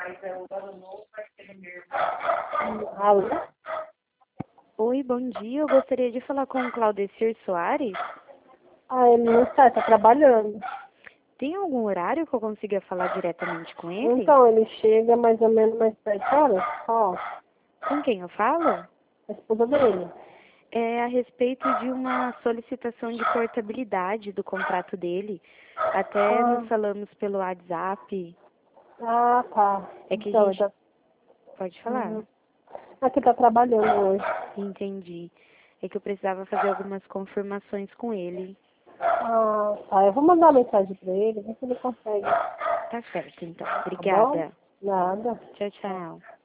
Alô? Oi, bom dia. Eu gostaria de falar com o Claudecir Soares. Ele não está trabalhando. Tem algum horário que eu consiga falar diretamente com ele? Então, ele chega mais ou menos mais 7 horas. Ó, Com quem eu falo? a esposa dele. É a respeito de uma solicitação de portabilidade do contrato dele. Até nos falamos pelo WhatsApp. Tá. É que a Então, gente... Pode falar? aqui tá trabalhando hoje. Entendi. É que eu precisava fazer algumas confirmações com ele. Tá. Eu vou mandar uma mensagem pra ele, ver se ele consegue. Tá certo, então. Tá bom? Obrigada. Nada. Tchau, tchau.